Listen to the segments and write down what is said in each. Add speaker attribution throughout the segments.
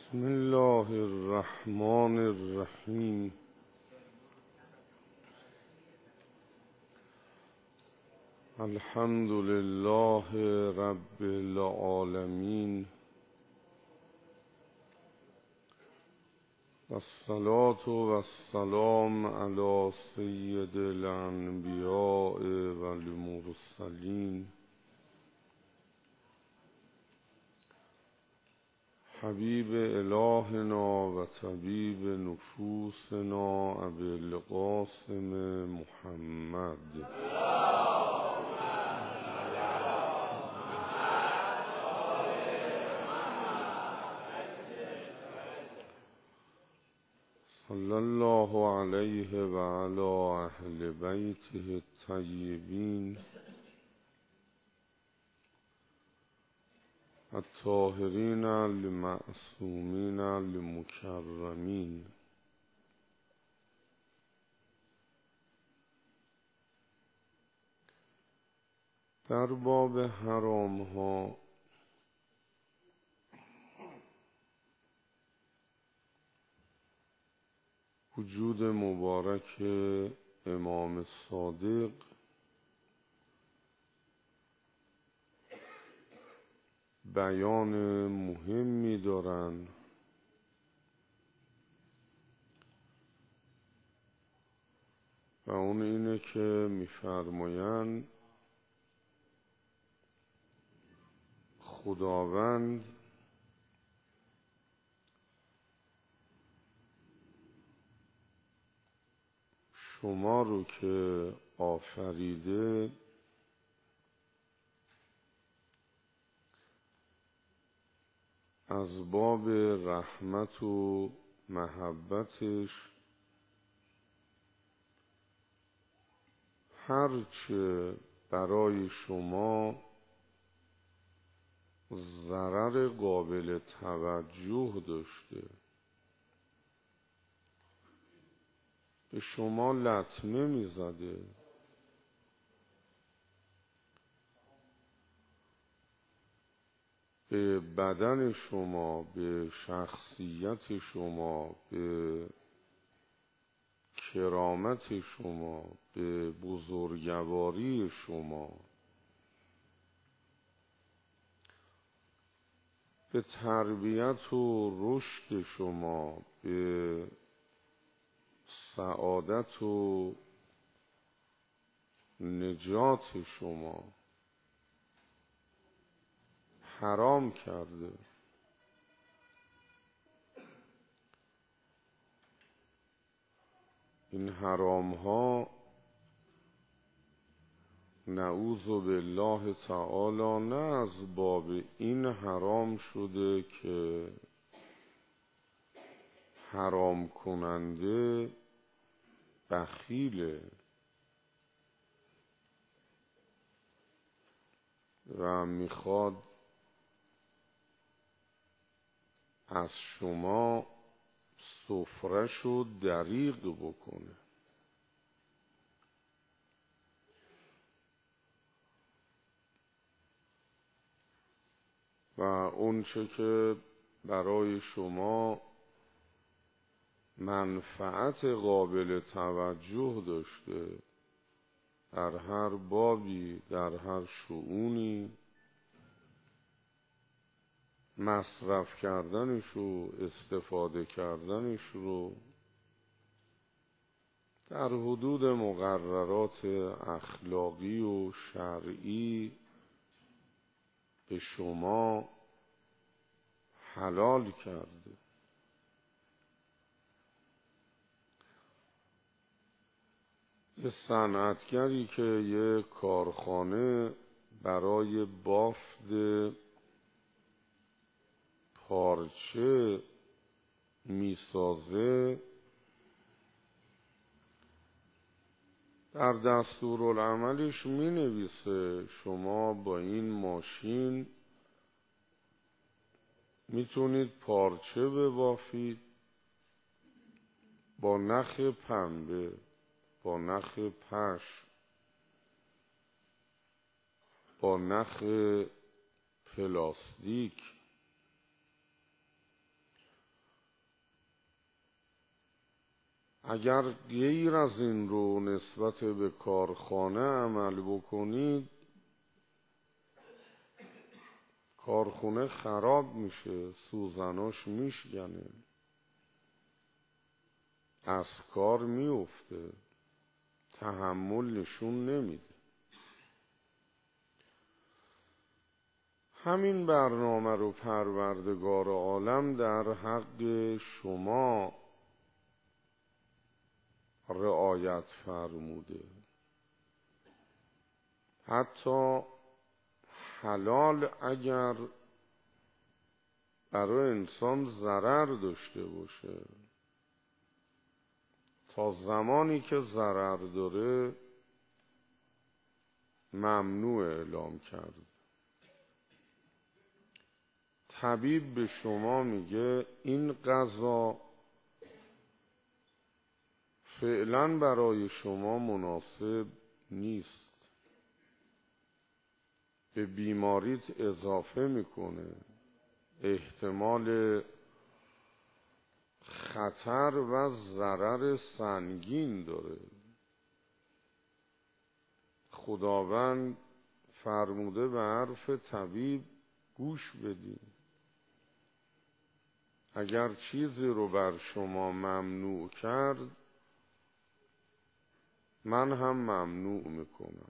Speaker 1: بسم الله الرحمن الرحیم. الحمد لله رب العالمین والصلاة والسلام علی سید الانبیاء والمرسلین حبیب الهنا و طبیب نفوسنا ابی القاسم محمد صلی الله علیه و علی اهل بیته الطیبین الطاهرین المعصومین المکرمین. در باب حرام ها وجود مبارک امام صادق بیان مهمی دارند و اون اینه که می‌فرمایند خداوند شما رو که آفریده از باب رحمت و محبتش هرچه برای شما ضرر قابل توجه داشته به شما لطمه میزده، به بدن شما، به شخصیت شما، به کرامت شما، به بزرگواری شما، به تربیت و رشد شما، به سعادت و نجات شما حرام کرده. این حرام ها نعوذ بالله تعالی نه از باب این حرام شده که حرام کننده بخیله و میخواد از شما سفره‌شو دریغ بکنه. و اون چه که برای شما منفعت قابل توجه داشته در هر بابی، در هر شؤونی، مصرف کردنش و استفاده کردنش رو در حدود مقررات اخلاقی و شرعی به شما حلال کرده. یه صنعتگری که یه کارخانه برای بافت پارچه میسازه در دستورالعملش مینویسه شما با این ماشین میتونید پارچه ببافید با نخ پنبه، با نخ پشم، با نخ پلاستیک اگر غیر از این رو نسبت به کارخانه عمل بکنید، کارخونه خراب میشه، سوزناش میشکنه، از کار میفته، تحمل نشون نمیده. همین برنامه رو پروردگار عالم در حق شما رعایت فرموده. حتی حلال اگر برای انسان ضرر داشته باشه، تا زمانی که ضرر داره ممنوع اعلام کرد. طبیب به شما میگه این غذا فعلا برای شما مناسب نیست، به بیماریت اضافه میکنه، احتمال خطر و ضرر سنگین داره. خداوند فرموده به حرف طبیب گوش بدین. اگر چیزی رو بر شما ممنوع کرد، من هم ممنوع میکنم.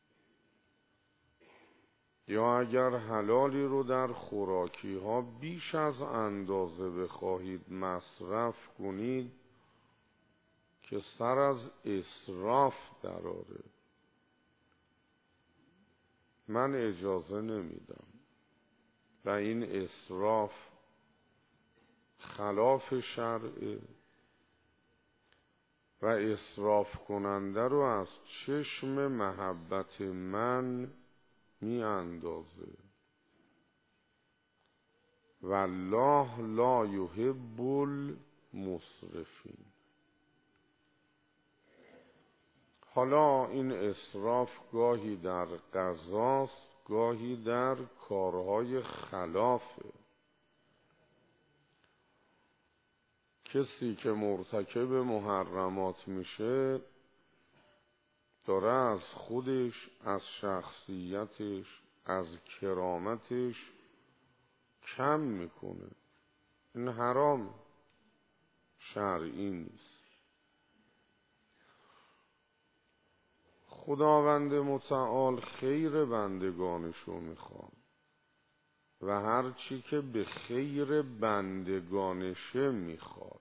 Speaker 1: یا اگر حلالی رو در خوراکی ها بیش از اندازه بخواهید مصرف کنید که سر از اسراف دراره، من اجازه نمیدم. و این اسراف خلاف شرعه و اسراف کننده رو از چشم محبت من می اندازه. والله لا یحب المسرفین. حالا این اسراف گاهی در غذاست، گاهی در کارهای خلافه. کسی که مرتکب محرمات میشه داره از خودش، از شخصیتش، از کرامتش کم میکنه. این حرام، شرعی نیست. خداوند متعال خیر بندگانشو میخواد و هر چی که به خیر بندگانشه میخواد.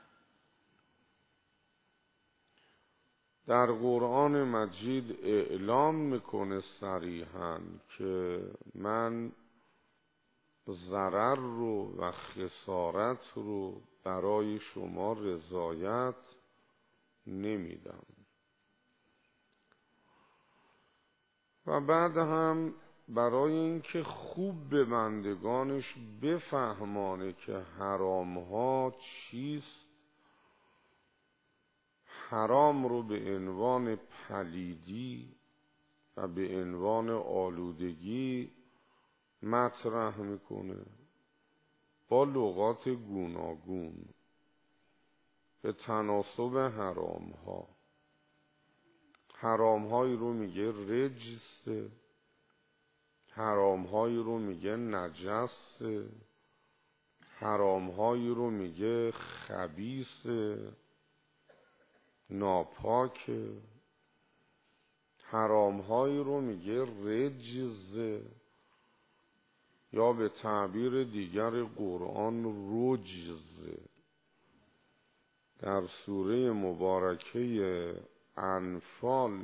Speaker 1: در قرآن مجید اعلام میکنه صریحاً که من ضرر رو و خسارت رو برای شما رضایت نمیدم. و بعد هم برای اینکه خوب به بندگانش بفهمانه که حرام ها چیست، حرام رو به عنوان پلیدی و به عنوان آلودگی مطرح میکنه با لغات گوناگون به تناسب حرام ها. حرام هایی رو میگه رجسه، حرام هایی رو میگه نجسه، حرام هایی رو میگه خبیثه، ناپاکه، حرام هایی رو میگه رجزه، یا به تعبیر دیگر قرآن رجزه. در سوره مبارکه انفال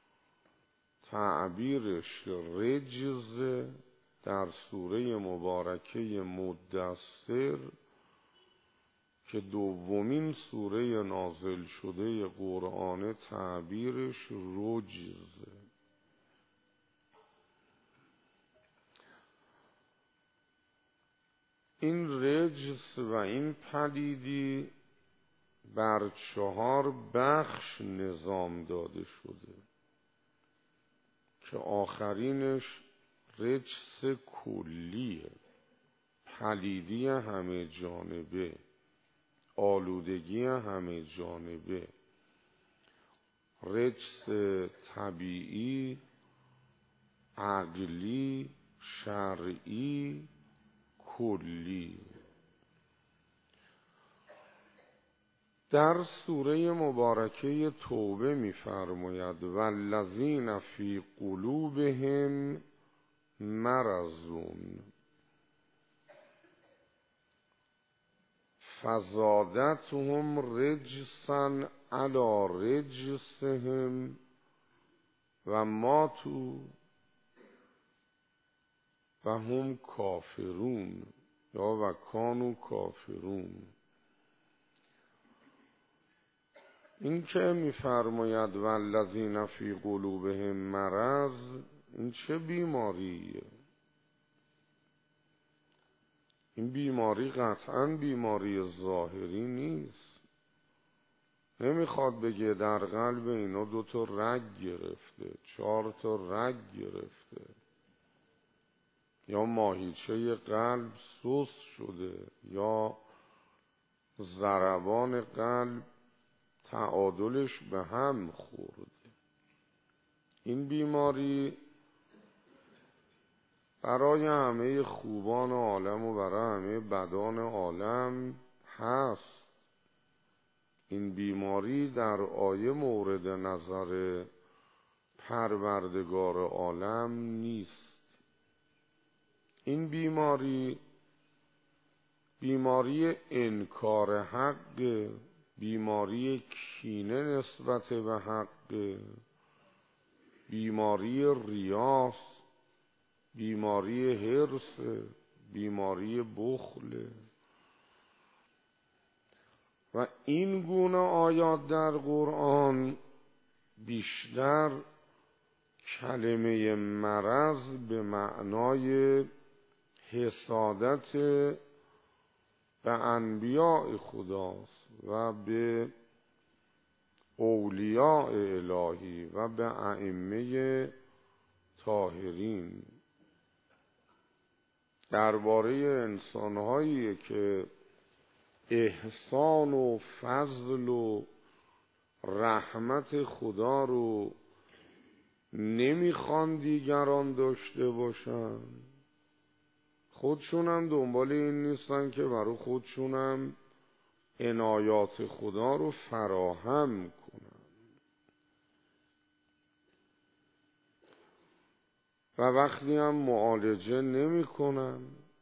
Speaker 1: تعبیرش رجزه، در سوره مبارکه مدثر که دومین سوره نازل شده قرآن تعبیرش رجزه. این رجز و این پلیدی بر 4 بخش نظام داده شده که آخرینش رجس کلیه، پلیدی همه جانبه، آلودگی همه جانبه، رجس طبیعی، عقلی، شرعی، کلی. در سوره مبارکه توبه می‌فرماید والذین فی قلوبهم مرض فزادتهم رجسا علی رجسهم و ماتوا و هم کافرون یا و کانوا کافرون. این که می‌فرماید والذین فی قلوبهم مرض، این چه بیماریه؟ این بیماری قطعاً بیماری ظاهری نیست. نمیخواد بگه در قلب اینا 2 تا رگ گرفته، 4 تا رگ گرفته، یا ماهیچه قلب سست شده، یا ضربان قلب تعادلش به هم خورده. این بیماری برای همه خوبان عالم و برای همه بدان عالم هست. این بیماری در آیه مورد نظر پروردگار عالم نیست. این بیماری انکار حق، بیماری کینه نسبت به حق، بیماری ریاست، بیماری حرص، بیماری بخل. و این گونه آیات در قرآن بیشتر کلمه مرض به معنای حسادت به انبیاء خداست و به اولیاء الهی و به ائمه طاهرین. درباره انسان‌هایی که احسان و فضل و رحمت خدا رو نمیخوان دیگران داشته باشن، خودشون هم دنبال این نیستن که برای خودشون هم عنایات خدا رو فراهم کنن. و وقتی هم معالجه نمی کنن،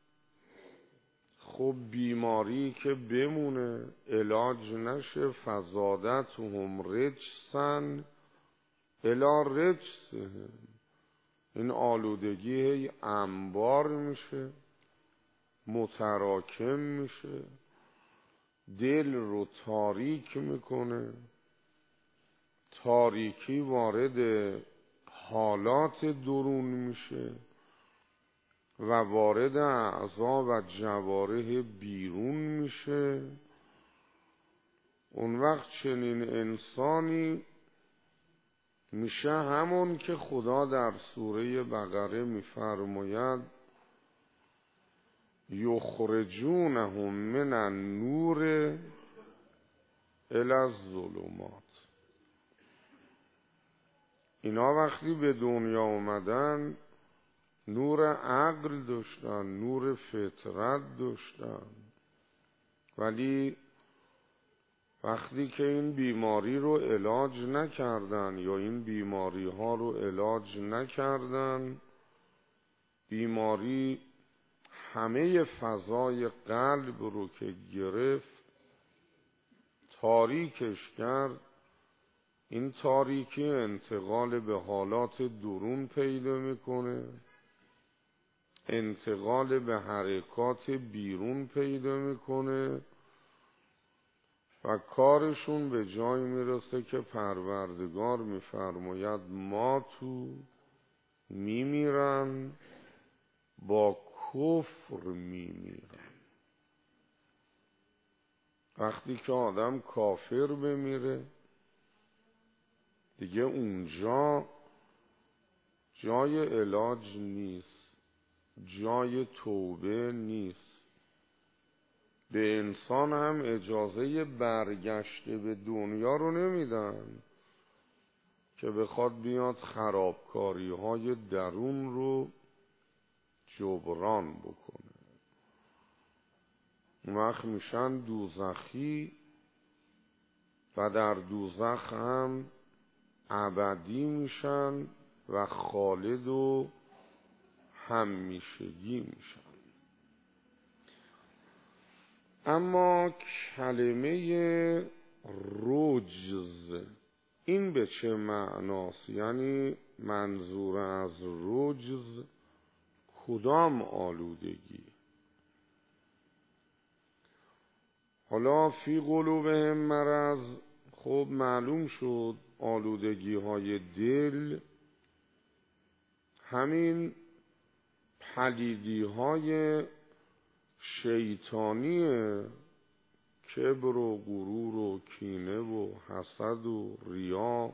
Speaker 1: خب بیماری که بمونه علاج نشه، فزادتهم رجسا الی رجسهم، این آلودگی هی انبار میشه، متراکم میشه، دل رو تاریک میکنه، تاریکی وارد حالات درون میشه و وارد اعضا و جوارح بیرون میشه. اون وقت چنین انسانی میشه همون که خدا در سوره بقره میفرماید یخرجونهم من النور الی الظلمات. اینا وقتی به دنیا اومدن نور عقل داشتن، نور فطرت داشتن، ولی وقتی که این بیماری رو علاج نکردن یا این بیماری ها رو علاج نکردن، بیماری همه فضای قلب رو که گرفت، تاریکش کرد، این تاریکی انتقال به حالات درون پیدا میکنه، انتقال به حرکات بیرون پیدا میکنه و کارشون به جای میرسه که پروردگار میفرماید ما تو میمیرن، با کفر میمیرن. وقتی که آدم کافر بمیره دیگه اونجا جای علاج نیست، جای توبه نیست، به انسان هم اجازه برگشته به دنیا رو نمیدن که بخواد بیاد خرابکاری های درون رو جبران بکنه. اون وقت میشن دوزخی و در دوزخ هم ابدی میشن و خالد و همیشگی میشن. اما کلمه رجز این به چه معناست؟ یعنی منظور از رجز کدام آلودگی؟ حالا فی قلوبهم مرض، خب معلوم شد آلودگی های دل همین پلیدی های شیطانیه، کبر و غرور و کینه و حسد و ریا،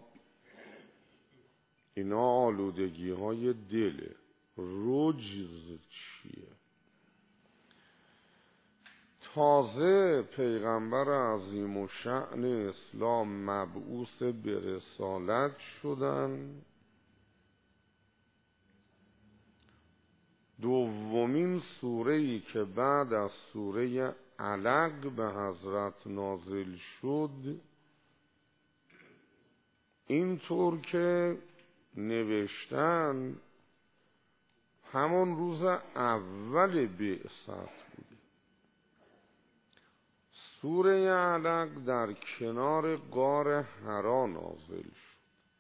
Speaker 1: اینا آلودگی های دله. رجز چیه؟ تازه پیغمبر عظیم و شأن اسلام مبعوث به رسالت شدن، دومین سوره‌ای که بعد از سوره علق به حضرت نازل شد، اینطور که نوشتن همون روز اول بعثت بود. سوره علق در کنار غار حرا نازل شد.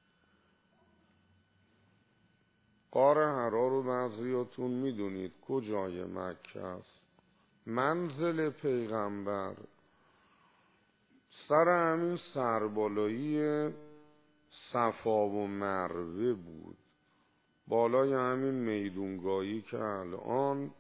Speaker 1: غار حرا رو بعضیاتون میدونید کجای مکه است؟ منزل پیغمبر سر همین سربالایی صفا و مروه بود، بالای همین میدونگاهی که الان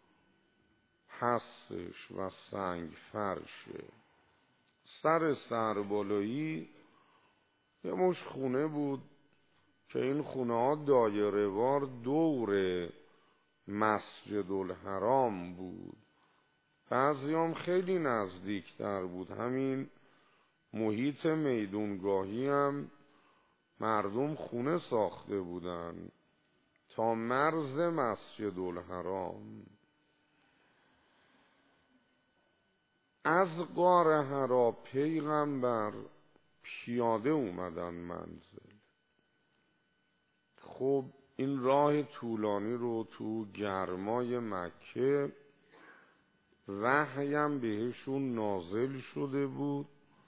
Speaker 1: هستش و سنگ فرشه. سر سربالایی یه مش خونه بود که این خونه ها دایره وار دور مسجد الحرام بود، بعضی هم خیلی نزدیکتر بود. همین محیط میدونگاهی هم مردم خونه ساخته بودن تا مرز مسجد الحرام. از غار حرا پیغمبر پیاده اومدن منزل. خب این راه طولانی رو تو گرمای مکه وحیم بهشون نازل شده بود،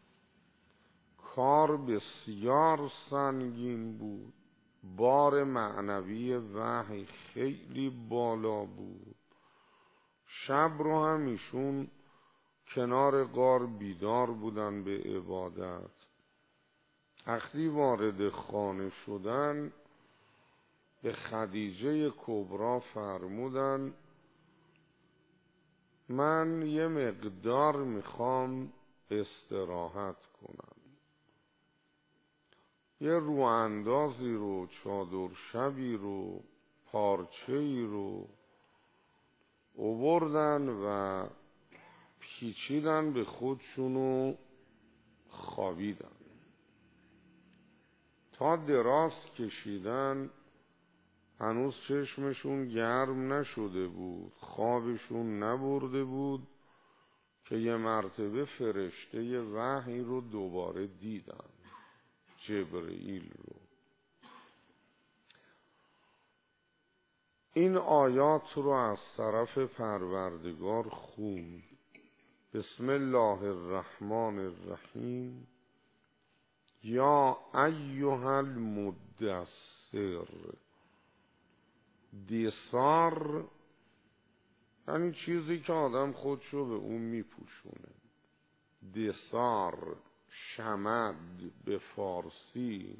Speaker 1: کار بسیار سنگین بود، بار معنوی وحی خیلی بالا بود. شب رو هم ایشون کنار غار بیدار بودن به عبادت. وقتی وارد خانه شدن به خدیجه کبرا فرمودن من یه مقدار میخوام استراحت کنم. یه رواندازی رو، چادر شبی رو، پارچه‌ای رو آوردن و پیچیدن به خودشون و خوابیدن. تا دراز کشیدن هنوز چشمشون گرم نشده بود، خوابشون نبرده بود که یه مرتبه فرشته وحی رو دوباره دیدن، جبرئیل رو. این آیات رو از طرف پروردگار خوند. بسم الله الرحمن الرحیم. یا ایها المدثر. دثار یعنی چیزی که آدم خودشو به اون میپوشونه. دثار شمد به فارسی،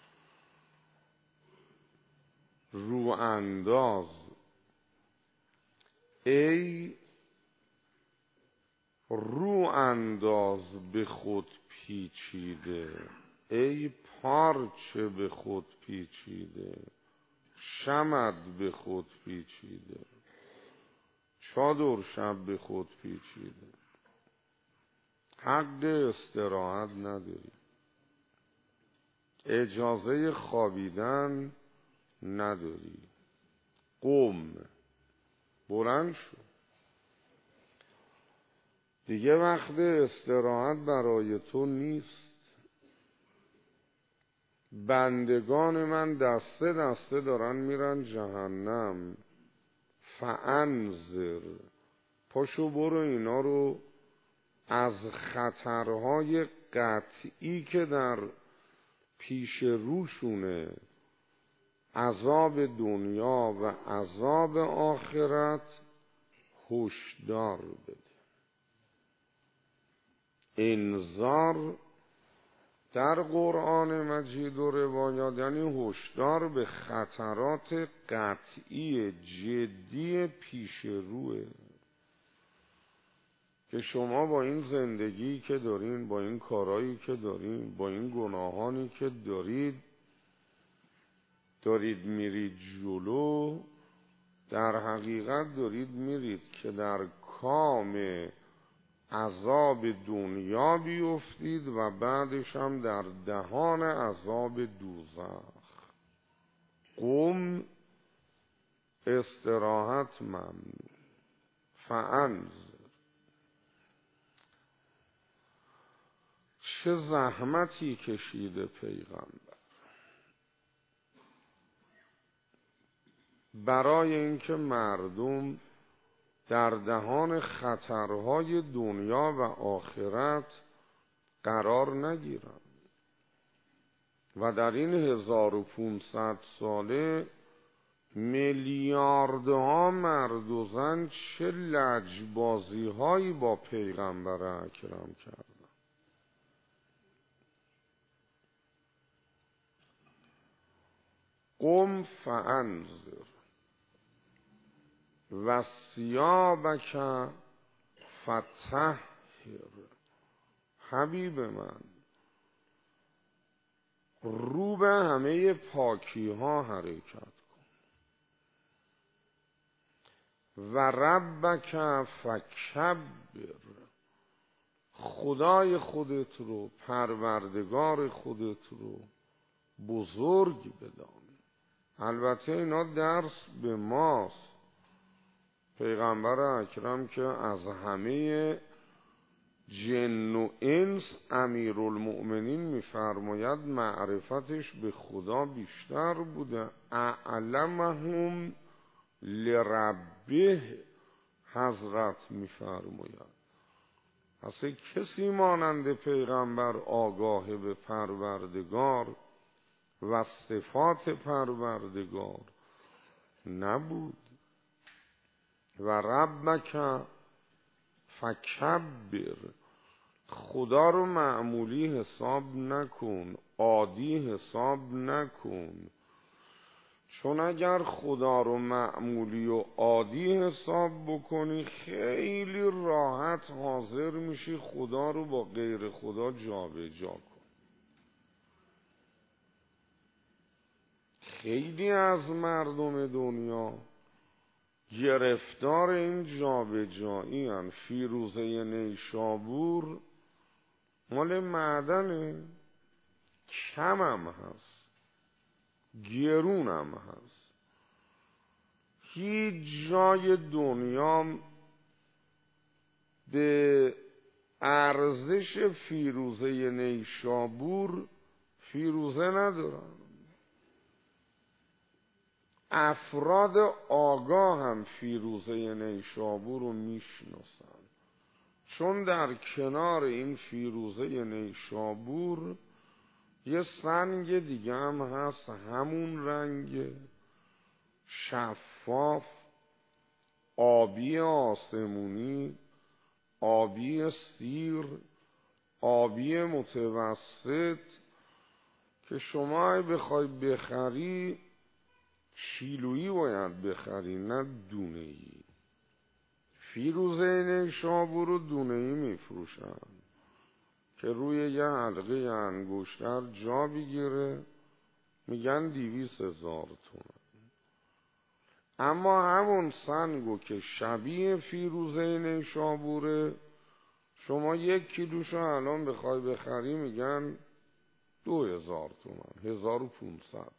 Speaker 1: رو انداز. ای رو انداز به خود پیچیده، ای پارچه به خود پیچیده، شمد به خود پیچیده، چادر شب به خود پیچیده. حق استراحت نداری، اجازه خوابیدن نداری. قم، بلند شو، دیگه وقت استراحت برای تو نیست. بندگان من دسته دسته دارن میرن جهنم. فانذر، پاشو برو اینا رو از خطرهای قطعی که در پیش روشونه، عذاب دنیا و عذاب آخرت، هشدار بده. انذار در قرآن مجید و روایات یعنی هشدار به خطرات قطعی جدی پیش روه که شما با این زندگی که دارین، با این کارهایی که دارین، با این گناهانی که دارید میرید جلو، در حقیقت دارید میرید که در کام عذاب دنیا بیفتید و بعدش هم در دهان عذاب دوزخ. قم، استراحت ممنوع. فانذر، چه زحمتی کشیده پیغمبر برای اینکه مردم در دهان خطرهای دنیا و آخرت قرار نگیرند. و در این 1500 ساله میلیاردها مرد و زن چه لجبازی هایی با پیغمبر اکرم کردند. قم فانذر و ثیابک فطهر. حبیب من، رو به همه پاکی ها حرکت کن. و ربک فکبر، خدای خودت رو، پروردگار خودت رو بزرگ بدان. البته اینا درس به ماست. پیغمبر اکرم که از همه جن و انس امیرالمؤمنین میفرماید معرفتش به خدا بیشتر بوده. اعلمهم لربه، حضرت میفرماید اصلا کسی مانند پیغمبر آگاه به پروردگار و صفات پروردگار نبود. و ربک فکبر، خدا رو معمولی حساب نکن، عادی حساب نکن، چون اگر خدا رو معمولی و عادی حساب بکنی خیلی راحت حاضر میشی خدا رو با غیر خدا جابجا کن. خیلی از مردم دنیا گرفتار این جابجایی هستند. فیروزه نیشابور مال معدنه، کم هم هست، گرون هم هست. هیچ جای دنیا به ارزش فیروزه نیشابور فیروزه ندارن. افراد آگاه هم فیروزه نیشابور رو میشناسن، چون در کنار این فیروزه نیشابور یه سنگ دیگه هم هست، همون رنگ شفاف، آبی آسمونی، آبی سیر، آبی متوسط، که شما بخوای بخری کیلویی باید بخری نه دونه‌ای. فیروزه نیشابور رو دونه‌ای میفروشن که روی یه حلقه انگشتر جا بگیره، میگن 200,000 تومان. اما همون سنگو که شبیه فیروزه نیشابوره شما 1 کیلوشو الان بخوای بخری میگن 2000 تومان، 1500 تومان.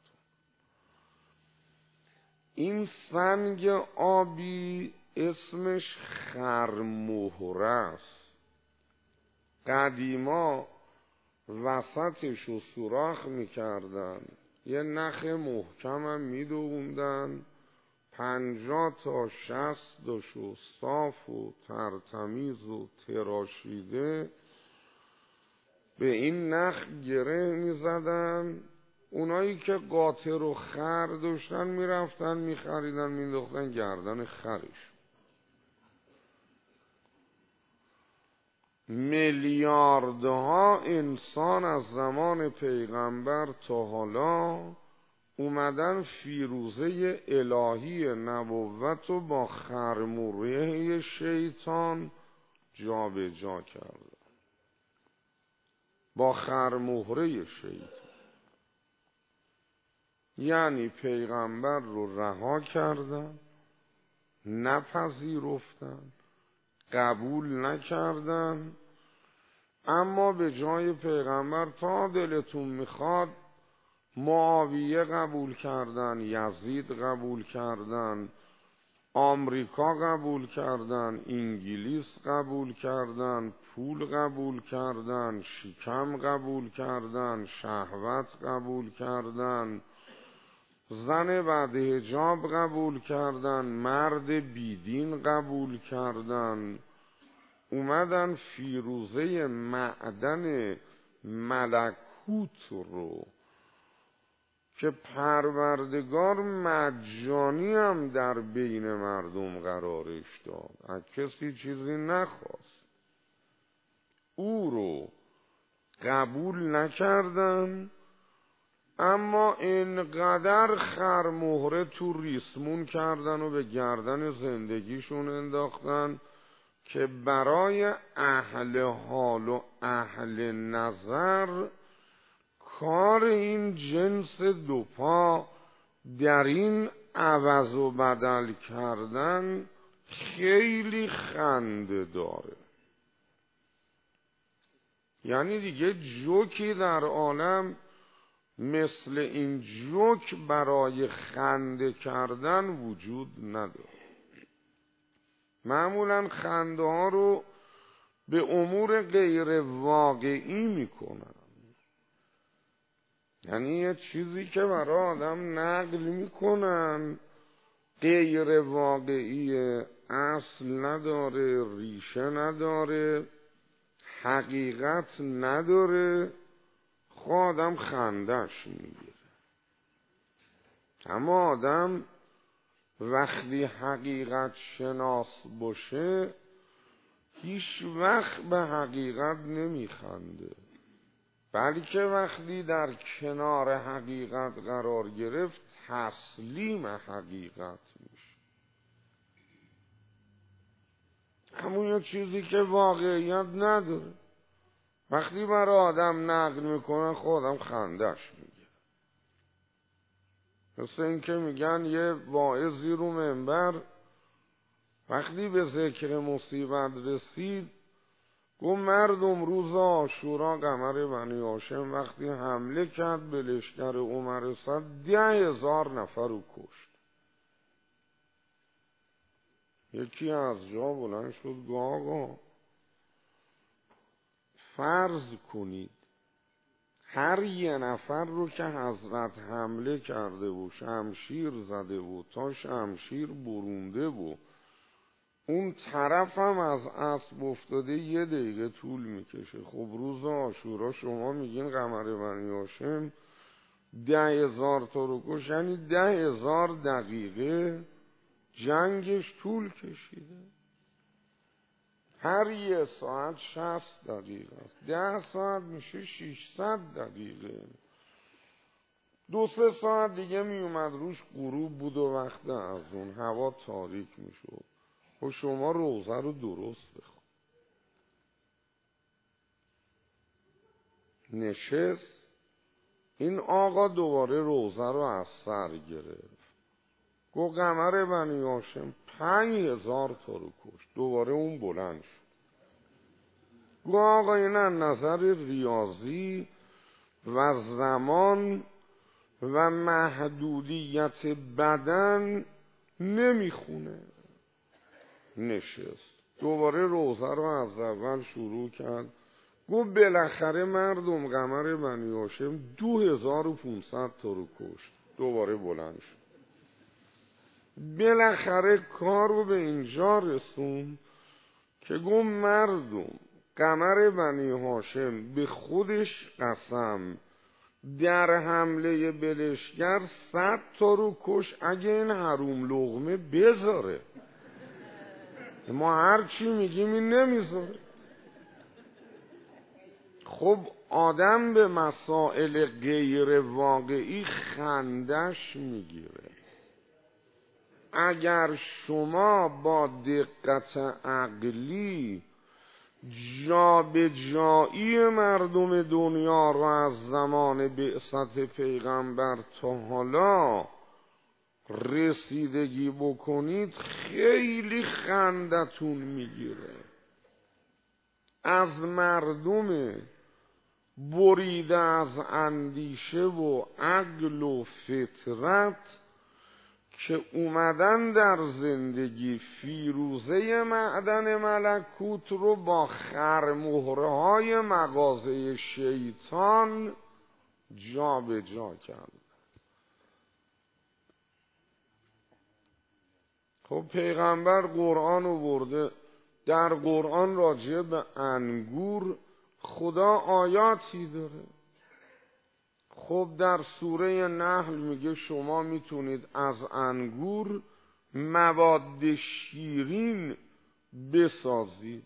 Speaker 1: این سنگ آبی اسمش خرمهره است. قدیما وسطشو سوراخ میکردن، یه نخ محکمم میدووندن، 50 تا 60 داشو صاف و ترتمیز و تراشیده به این نخ گره میزدن. اونایی که قاطر و خر داشتن میرفتن میخریدن مینداختن گردن خرش. میلیاردها انسان از زمان پیغمبر تا حالا اومدن فیروزه الهی نبوت رو با خرمهره شیطان جا به جا کردن. با خرمهره شیطان یعنی پیغمبر رو رها کردن، نپذیرفتن، قبول نکردن، اما به جای پیغمبر تا دلتون میخواد معاویه قبول کردن، یزید قبول کردن، آمریکا قبول کردن، انگلیس قبول کردن، پول قبول کردن، شکم قبول کردن، شهوت قبول کردن، زن بعد حجاب قبول کردن، مرد بیدین قبول کردن، اومدن فیروزه معدن ملکوت رو که پروردگار مجانی هم در بین مردم قرارش داد، از کسی چیزی نخواست، او رو قبول نکردن. اما اینقدر خرمهره تو ریسمون کردن و به گردن زندگیشون انداختن که برای اهل حال و اهل نظر کار این جنس دوپا در این عوض و بدل کردن خیلی خنده داره. یعنی دیگه جوکی در عالم مثل این جوک برای خنده کردن وجود نداره. معمولا خنده ها رو به امور غیر واقعی میکنن، یعنی یه چیزی که برای آدم نقل میکنن غیر واقعی، اصل نداره، ریشه نداره، حقیقت نداره، خود آدم خندش میگیره. اما آدم وقتی حقیقت شناس باشه هیچ وقت به حقیقت نمیخنده، بلکه وقتی در کنار حقیقت قرار گرفت تسلیم حقیقت میشه. همون یه چیزی که واقعیت نداره وقتی برای آدم نقل میکنن خودم خندش میگه. مثل این که میگن یه واعظی رو منبر وقتی به ذکر مصیبت رسید گفت مردم روز عاشورا قمر بنی هاشم وقتی حمله کرد به لشکر عمر صد 10,000 نفر رو کشت. یکی از جا بلند شد گفت آقا فرض کنید هر یه نفر رو که حضرت حمله کرده و شمشیر زده و تا شمشیر برونده و اون طرف هم از اسب افتاده 1 دقیقه طول میکشه. خب روز عاشورا شما میگین قمر بنی هاشم 10,000 تا رو کش، یعنی 10,000 دقیقه جنگش طول کشیده. هر 1 ساعت 60 دقیقه است، 10 ساعت میشه 600 دقیقه. 2-3 ساعت دیگه میومد روش غروب بود و وقت از اون هوا تاریک میشد و شما روزه رو درست بخون. نشست این آقا دوباره روزه رو از سر گرفت، گو قمر بنی هاشم 5,000 تا رو کشت. دوباره اون بلند شد گو آقا این از نظر ریاضی و زمان و محدودیت بدن نمیخونه. نشست دوباره روزه رو از اول شروع کرد. گو بالاخره مردم قمر بنی هاشم 2500 تا رو کشت. دوباره بلند شد. بالاخره کار رو به اینجا رسون که گو مردم قمر بنی هاشم به خودش قسم در حمله بلشگر 100 تا رو کش اگه این حروم لقمه بذاره. ما هر چی میگیم این نمیذاره. خب آدم به مسائل غیر واقعی خندش میگیره. اگر شما با دقت عقلی جابجایی مردم دنیا را از زمان بعثت پیغمبر تا حالا رسیدگی بکنید خیلی خندتون میگیره. از مردم بریده از اندیشه و عقل و فطرت که اومدن در زندگی فیروزه معدن ملکوت رو با خرمهرهای مغازه شیطان جا به جا کرد. خب پیغمبر قرآن آورده، در قرآن راجع به انگور خدا آیاتی داره. خب در سوره نحل میگه شما میتونید از انگور مواد شیرین بسازید.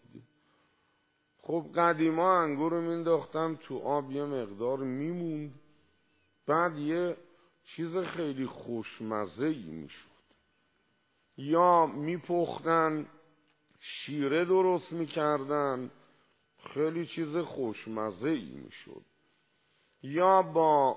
Speaker 1: خب قدیما انگور رو مینداختن تو آب، یه مقدار میموند، بعد یه چیز خیلی خوشمزه‌ای میشد. یا میپختن شیره درست میکردن، خیلی چیز خوشمزه‌ای میشد. یا با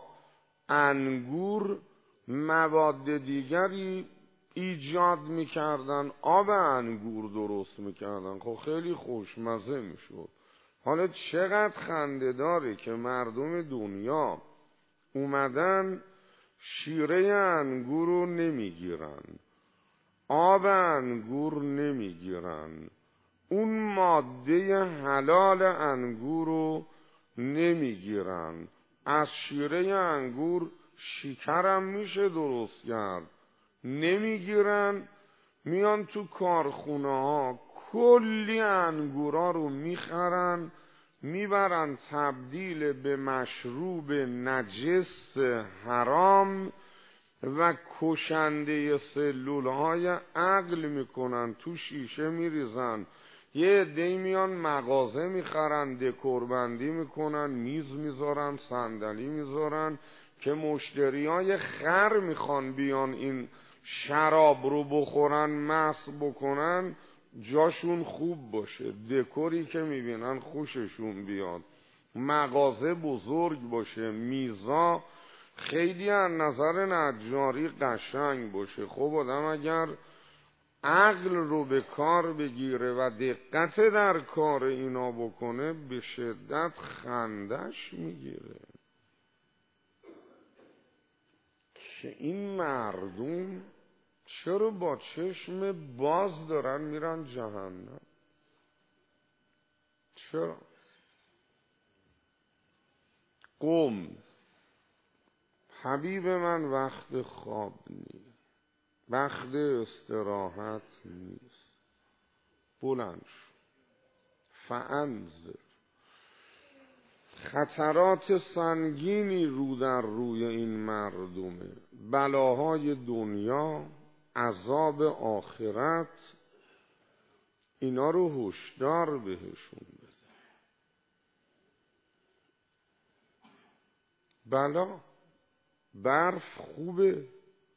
Speaker 1: انگور مواد دیگری ایجاد میکردن، آب انگور درست میکردن، خب خیلی خوشمزه میشد. حالا چقدر خنده داره که مردم دنیا اومدن شیره انگور رو نمیگیرن، آب انگور نمیگیرن، اون ماده حلال انگور رو نمیگیرن. از شیره انگور شکرم میشه درست کرد، نمیگیرن. میان تو کارخونه ها کلی انگورا رو میخرن، میبرن تبدیل به مشروب نجس حرام و کشنده سلول های عقل میکنن، تو شیشه میریزن. یه عده‌ای میان مغازه میخرن، دکوربندی میکنن، میز میذارن، صندلی میذارن که مشتریای خر میخوان بیان این شراب رو بخورن، مست بکنن، جاشون خوب باشه، دکوری که میبینن خوششون بیاد، مغازه بزرگ باشه، میزا خیلی از نظر نجاری قشنگ باشه. خب آدم اگر عقل رو به کار بگیره و دقت در کار اینا بکنه به شدت خندش میگیره که این مردم چرا با چشم باز دارن میرن جهنم. چرا؟ قم حبیب من وقت خواب نیست، وقت استراحت نیست، بلند شو، فانذر. خطرات سنگینی رو در روی این مردمه، بلاهای دنیا، عذاب آخرت، اینا رو هشدار بهشون بزن. بلا برف خوبه،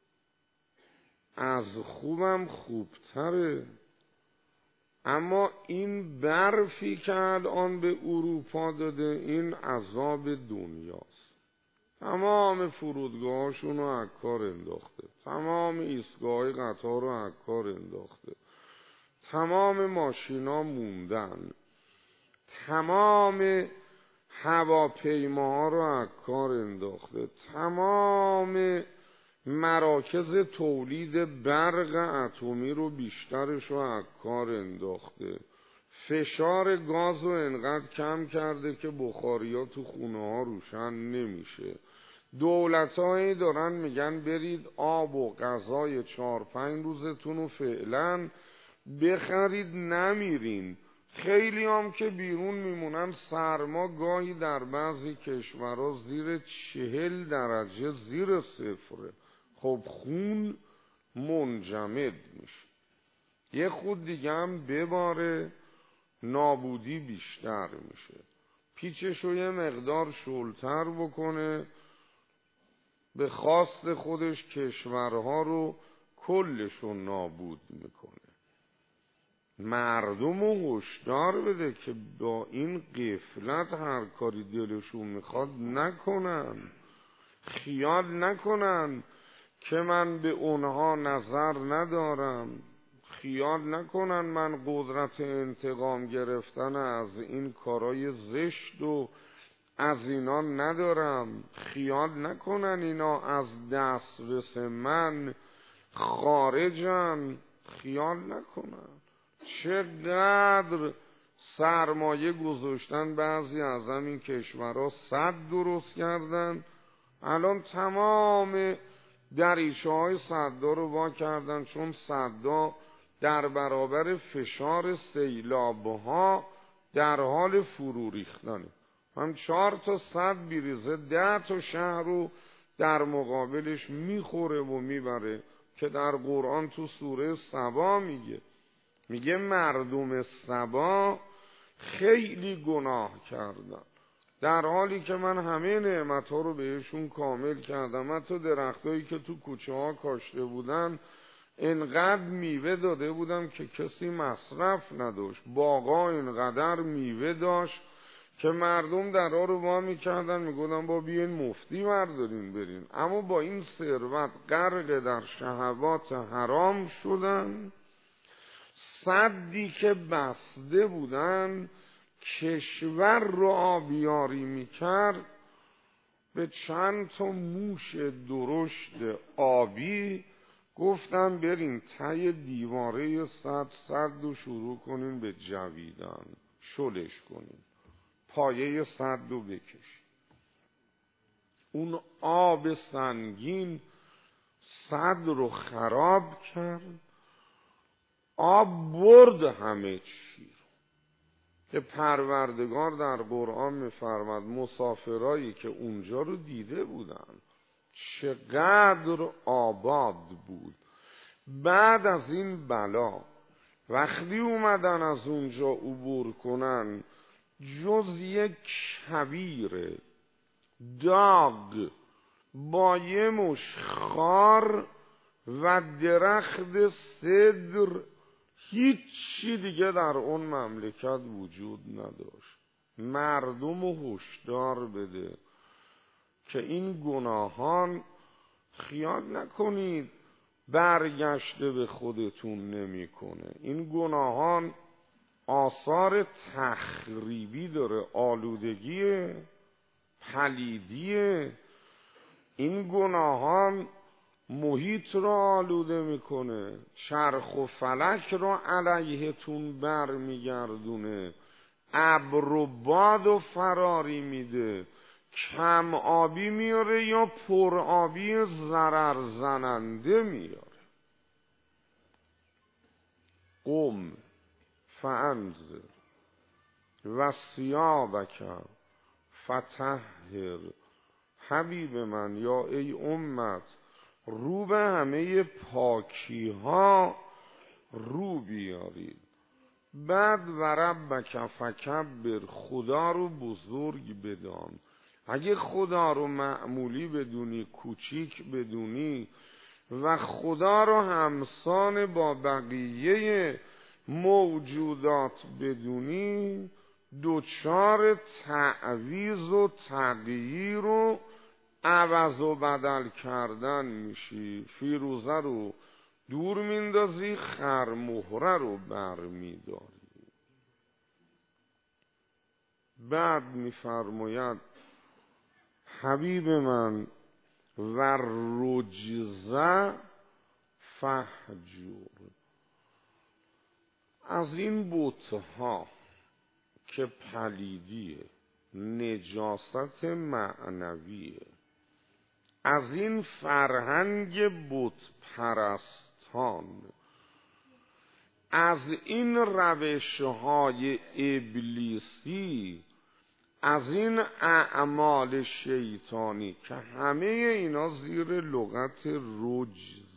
Speaker 1: از خوبم خوبتره، اما این برفی که الان به اروپا داده این عذاب دنیاست. تمام فرودگاهاشون رو از کار انداخته، تمام ایستگاه قطار رو از کار انداخته، تمام ماشینا موندن، تمام هواپیماها رو از کار انداخته، تمام مراکز تولید برق اتمی رو بیشترش رو از کار انداخته، فشار گاز رو انقدر کم کرده که بخاریا تو خونه ها روشن نمیشه. دولتایی دارن میگن برید آب و غذای 4-5 روزتون رو فعلا بخرید، نمیرین. خیلی هم که بیرون میمونن، سرما گاهی در بعضی کشورها زیر 40 درجه، زیر صفره. خب خون منجمد میشه، یه خود دیگه هم بباره نابودی بیشتر میشه. پیچشو یه مقدار شلتر بکنه، به خواست خودش کشورها رو کلشون نابود میکنه. مردم رو هشدار بده که با این غفلت هر کاری دلشون میخواد نکنن، خیال نکنن که من به اونها نظر ندارم، خیال نکنن من قدرت انتقام گرفتن از این کارای زشت و از اینا ندارم، خیال نکنن اینا از دسترس من خارجن، خیال نکنن. چقدر سرمایه گذاشتن بعضی از همین کشورها، سد درست کردن، الان تمام دریچه های سدها رو وا کردن، چون سدها در برابر فشار سیلابها در حال فرو ریختنه. هم 4 تا سد بیریزه 10 تا شهر رو در مقابلش میخوره و میبره، که در قرآن تو سوره سبا میگه مردم سبا خیلی گناه کردن، در حالی که من همه نعمتها رو بهشون کامل کردم. حتی درختایی که تو کوچه ها کاشته بودن اینقدر میوه داده بودم که کسی مصرف نداشت، باغا اینقدر میوه داشت که مردم درها رو وا میکردن، میگفتن با بیاین مفتی بردارین برین. اما با این ثروت غرق در شهوات حرام شدن. سدی که بسته بودن کشور رو آبیاری میکرد، به چند تا موش درشت آبی گفتن برین ته دیواره سد رو شروع کنین به جویدن، شلش کنین، پایه سد رو بکشین. اون آب سنگین سد رو خراب کرد، آب برد همه چی رو، که پروردگار در قرآن میفرماد مسافرایی که اونجا رو دیده بودن چقدر آباد بود. بعد از این بلا وقتی اومدن از اونجا عبور کنن، جز یک کویر داغ با یه مش خار و درخت سدر هیچی دیگه در اون مملکت وجود نداشت. مردم رو هشدار بده که این گناهان، خیال نکنید برگشته به خودتون نمیکنه. این گناهان آثار تخریبی داره، آلودگی، پلیدی. این گناهان محیط رو آلوده میکنه، چرخ و فلک رو علیهتون بر میگردونه، ابر و باد و فراری میده، کم آبی میاره یا پر آبی ضرر زننده میاره. قم فانذر و ثیابک فطهر. حبیب من، یا ای امت، رو به همه پاکی ها رو بیارید. بعد و ربک فکبر، خدا رو بزرگ بدان. اگه خدا رو معمولی بدونی، کوچیک بدونی و خدا رو همسان با بقیه موجودات بدونی، دوچار تعویض و تغییر و عوض و بدل کردن میشی. فیروزه رو دور میندازی، خرمهره رو بر میداری. بعد میفرماید حبیب من و رجزه فهجور، از این بتها که پلیدیه، نجاست معنویه، از این فرهنگ بت پرستان، از این روشهای ابلیسی، از این اعمال شیطانی که همه اینا زیر لغت رجز،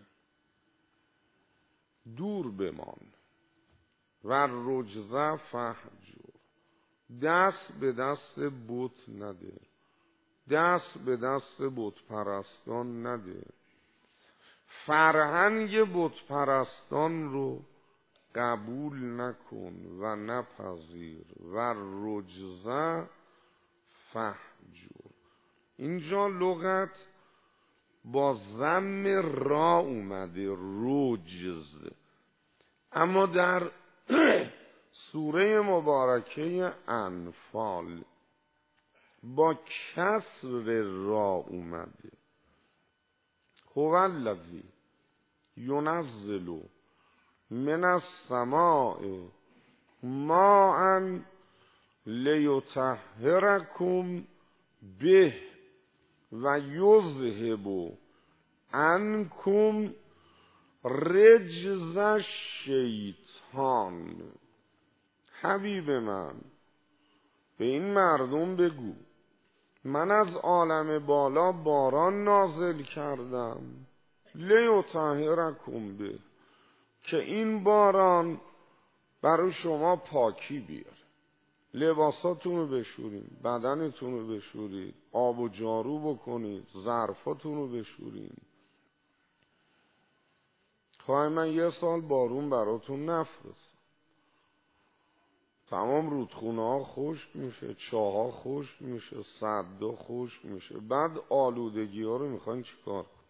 Speaker 1: دور بمان. و رجزه فهجور، دست به دست بت نده، دست به دست بت پرستان نده، فرهنگ بت پرستان رو قبول نکن و نپذیر. و رجزه فهجور، اینجا لغت با ضم را اومده رجز، اما در سوره مبارکه انفال با کسر را اومده. هو الذی ینزل من السماء ماء لیطهرکم به و یذهب عنکم رجز الشیطان. حبیب من، به این مردم بگو من از عالم بالا باران نازل کردم، لیطهرکم به، که این باران برای شما پاکی بیاره. لباساتون رو بشورید، بدنتون رو بشورید، آب و جارو بکنید، ظرفاتون رو بشورید. خواهی من 1 سال بارون براتون نفرستم، تمام رودخونه ها خشک میشه، چاها خشک میشه، سدا خشک میشه، بعد آلودگی ها رو میخواین چیکار کنید؟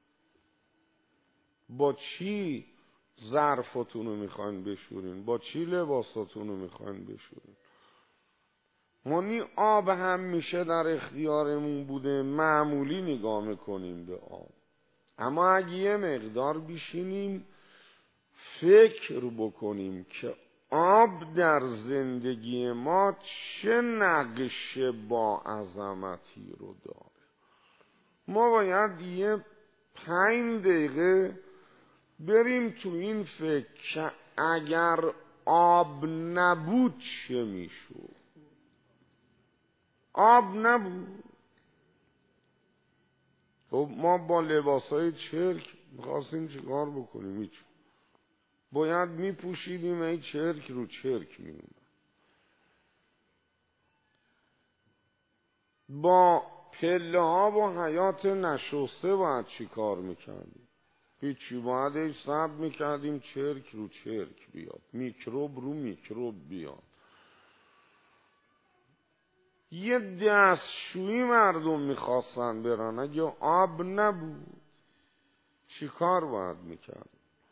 Speaker 1: با چی ظرفاتون رو میخواین بشورین؟ با چی لباساتون رو میخواین بشورین؟ ما آب هم میشه در اختیارمون بوده، معمولی نگاه میکنیم به آب، اما اگه یه مقدار بشینیم فکر بکنیم که آب در زندگی ما چه نقش با عظمتی رو داره، ما باید یه 5 دقیقه بریم تو این فکر که اگر آب نبود چه میشود. آب نبود، خب ما با لباسای چرک میخواستیم چیکار بکنیم؟ هیچ، باید میپوشیدیم، این چرک رو چرک میومد. با پله ها و حیات نشسته باید چی کار میکردیم؟ هیچی، باید صبر میکردیم چرک رو چرک بیاد، میکروب رو میکروب بیاد. یه دستشویی مردم میخواستن برن، اگه آب نبود چی کار باید میکرد؟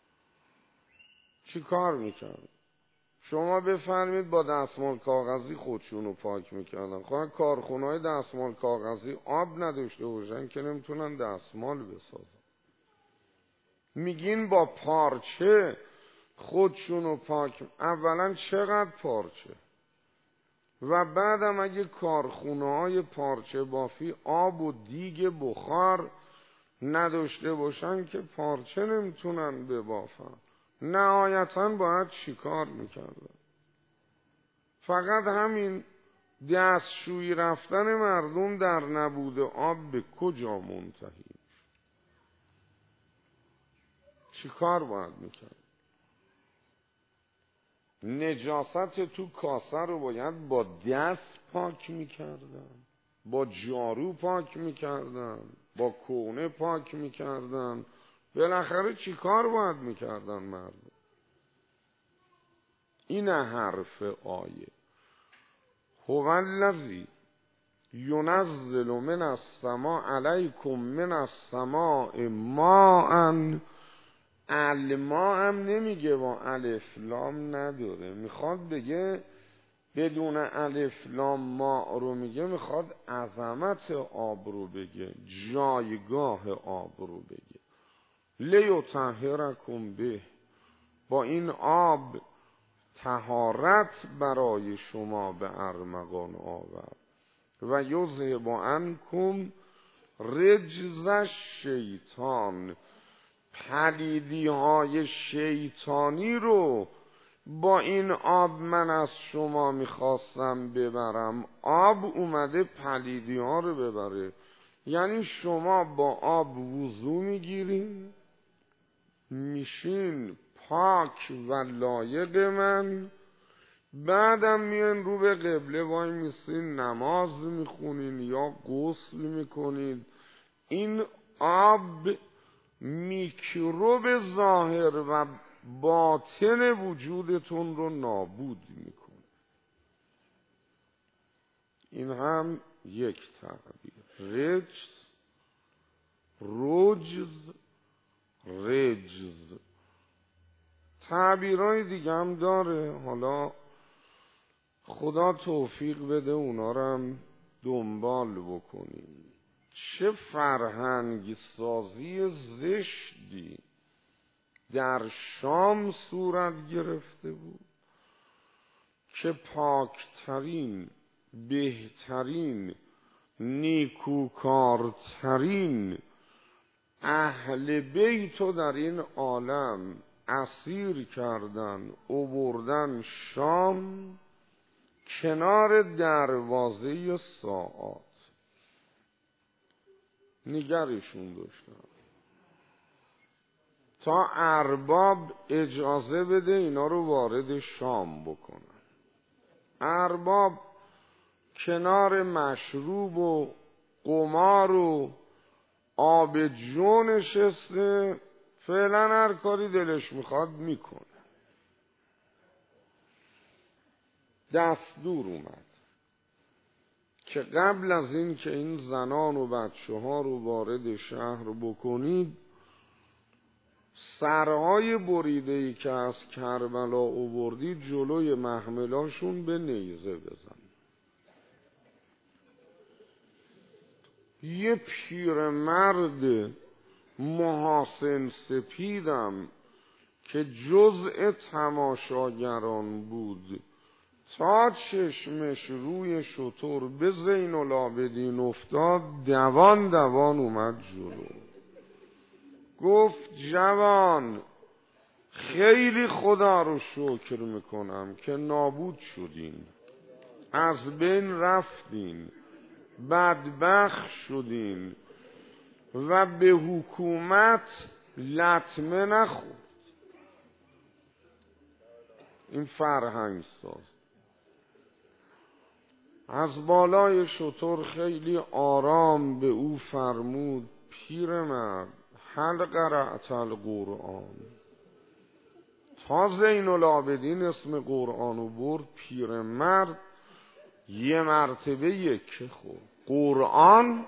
Speaker 1: چی کار میکرد؟ شما بفرمید با دستمال کاغذی خودشون رو پاک میکردن. خواهد کارخونه‌های دستمال کاغذی آب نداشته باشن که نمیتونن دستمال بسازن. میگین با پارچه خودشون رو پاک. اولا چقدر پارچه؟ و بعدم اگه کارخونه‌های پارچه بافی آب و دیگ بخار نداشته باشن که پارچه نمیتونن ببافن. نهایتاً باید چیکار میکردن؟ فقط همین دستشویی رفتن مردم در نبود آب به کجا منتهی؟ چیکار باید میکرد؟ نجاست تو کاسه رو باید با دست پاک میکردن، با جارو پاک میکردن، با کونه پاک میکردن. بالاخره چی کار باید میکردن مردم؟ این حرف آیه. هو الذی ینزل من السماء علیکم من السماء ماء. الماء هم نمیگه، با الف لام نداره، میخواد بگه بدون الف لام ما رو میگه، میخواد عظمت آب رو بگه، جایگاه آب رو بگه. لیطهرکم به، با این آب طهارت برای شما به ارمغان آورد. و یذهب عنکم رجز الشیطان، پلیدی های شیطانی رو با این آب من از شما میخواستم ببرم. آب اومده پلیدی ها رو ببره، یعنی شما با آب وضو میگیرین، میشین پاک و لایق من، بعدم میان رو به قبله وای میسین نماز میخونین یا غسل میکنید. این آب میکروب ظاهر و باطن وجودتون رو نابود میکنه. این هم یک تعبیر. رجز تعبیرهای دیگه هم داره، حالا خدا توفیق بده اونا رو هم دنبال بکنیم. چه فرهنگ سازی زشتی در شام صورت گرفته بود که پاکترین، بهترین، نیکوکارترین اهل بیتو در این عالم اسیر کردن، آوردن شام کنار دروازه ساعات نگرشون داشتن تا ارباب اجازه بده اینا رو وارد شام بکنن. ارباب کنار مشروب و قمار و آب جو نشسته، فعلا هر کاری دلش میخواد میکنه. دستور اومد که قبل از این که این زنان و بچه ها رو وارد شهر بکنید، سرهای بریده‌ای که از کربلا آوردید جلوی محملاشون به نیزه بزن. یه پیرمرد محاسن سپیدم که جزء تماشاگران بود، تا چشمش روی شتر به زین العابدین افتاد، دوان اومد جلو. گفت جوان، خیلی خدا رو شکر میکنم که نابود شدین، از بین رفتین، بدبخت شدین و به حکومت لطمه نخورد. این فرهنگ ساز از بالای شتر خیلی آرام به او فرمود: پیرمرد، هل قرأت القرآن؟ تا زین العابدین اسم قرآن برد، پیرمرد یه مرتبه یکه خورد. قرآن؟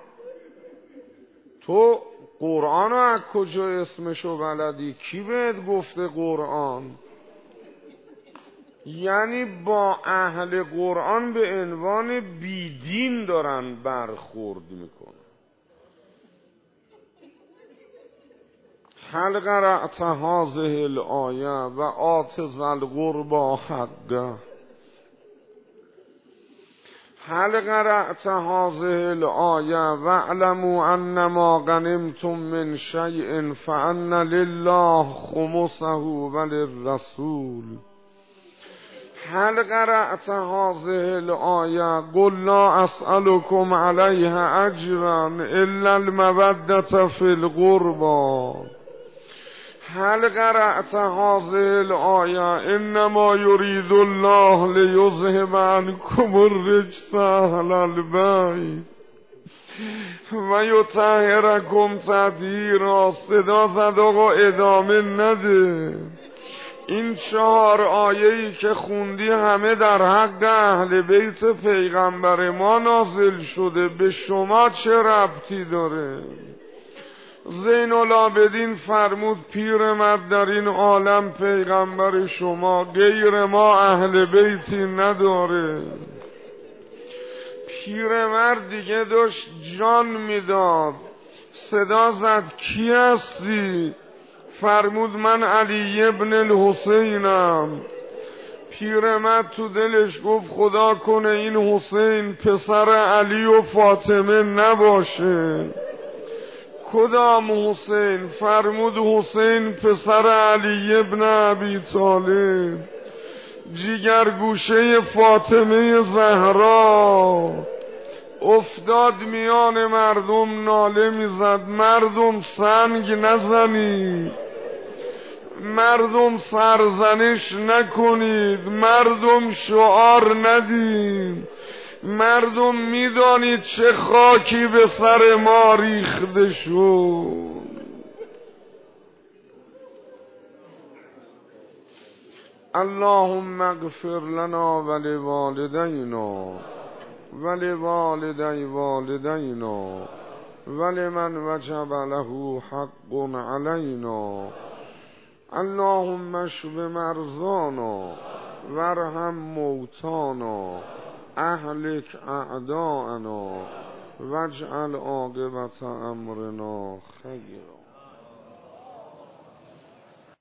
Speaker 1: تو قرآن رو از کجا اسمشو بلدی؟ کی بهت گفته قرآن؟ یعنی با اهل قرآن به عنوان بیدین دارن برخورد میکنن. هل قرأت هذه الآیه و آت ذی القربی حقه؟ هل قرأت هذه الآیه واعلموا انما غنمتم من شیء فأن لله خمسه وللرسول؟ هل قرأت هذه الآیه قل لا اسألكم علیه اجرا الا المودة فی القربى؟ هل قرأت هذه الآیه انما یرید الله لیذهب عنکم الرجس اهل البیت و یطهرکم تطهیرا؟ صدا زد آقا، ادامه نده. این 4 آیه‌ای که خوندی همه در حق اهل بیت پیغمبر ما نازل شده، به شما چه ربطی داره؟ زین العابدین فرمود پیرمرد در این عالم پیغمبر شما غیر ما اهل بیتی نداره. پیرمرد دیگه داشت جان میداد، صدا زد کی هستی؟ فرمود من علی ابن الحسینم. پیرمرد تو دلش گفت خدا کنه این حسین پسر علی و فاطمه نباشه. کدام حسین؟ فرمود حسین پسر علی ابن ابی طالب، جیگر گوشه فاطمه زهرا. افتاد میان مردم ناله میزد مردم سنگ نزنید، مردم سرزنش نکنید، مردم شعار ندید، مردم میدانید چه خاکی به سر ما ریخته شد. اللهم اغفر لنا ولوالدینا ولوالدی والدینا ولمن وجب له حق علینا. اللهم اشف مرضانا وارحم موتانا اهلک اعداءنا واجعل عاقبت امرنا خیرا.